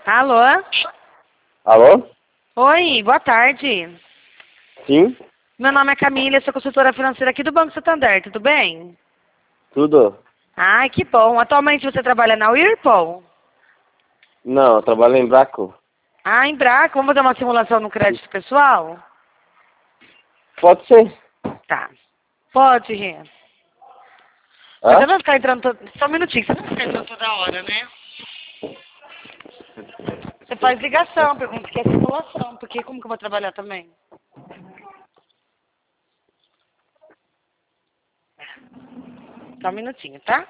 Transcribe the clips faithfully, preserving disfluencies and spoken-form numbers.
Alô? Alô? Oi, boa tarde. Sim? Meu nome é Camila, eu sou consultora financeira aqui do Banco Santander, tudo bem? Tudo? Ai, que bom. Atualmente você trabalha na Whirlpool? Não, eu trabalho em Braco. Ah, em Braco. Vamos fazer uma simulação no crédito pessoal? Pode ser. Tá. Pode, Rê. Mas Hã? você vai ficar entrando... To... Só um minutinho, você não vai ficar entrando toda hora, né? Você faz ligação, pergunta que é simulação, porque como que eu vou trabalhar também? Só um minutinho, tá?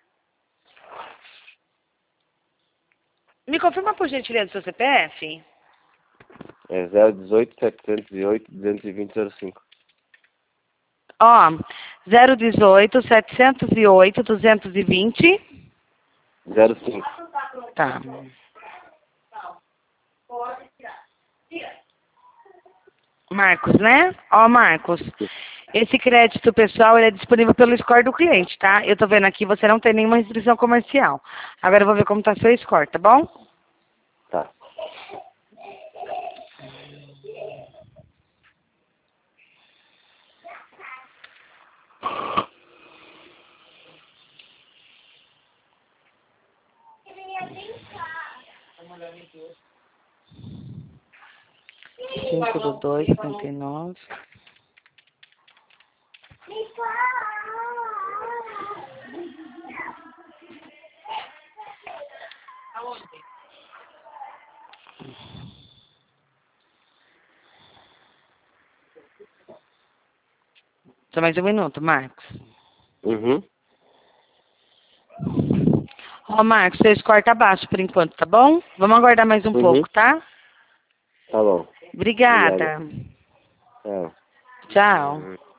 Me confirma por gentileza o seu C P F? É zero dezoito, setecentos e oito, duzentos e vinte, zero cinco. Ó, zero dezoito, setecentos e oito, duzentos e vinte. zero cinco. Tá. Marcos, né? Ó, Marcos, esse crédito pessoal ele é disponível pelo score do cliente, tá? Eu tô vendo aqui, você não tem nenhuma restrição comercial. Agora eu vou ver como tá seu score, tá bom? Tá. cinco do dois, setenta e nove. Só mais um minuto, Marcos. Uhum. Ó, Marcos, seu score tá baixo por enquanto, tá bom? Vamos aguardar mais um Uhum. pouco, tá? Tá bom. Obrigado. Obrigada. Tchau. Tchau.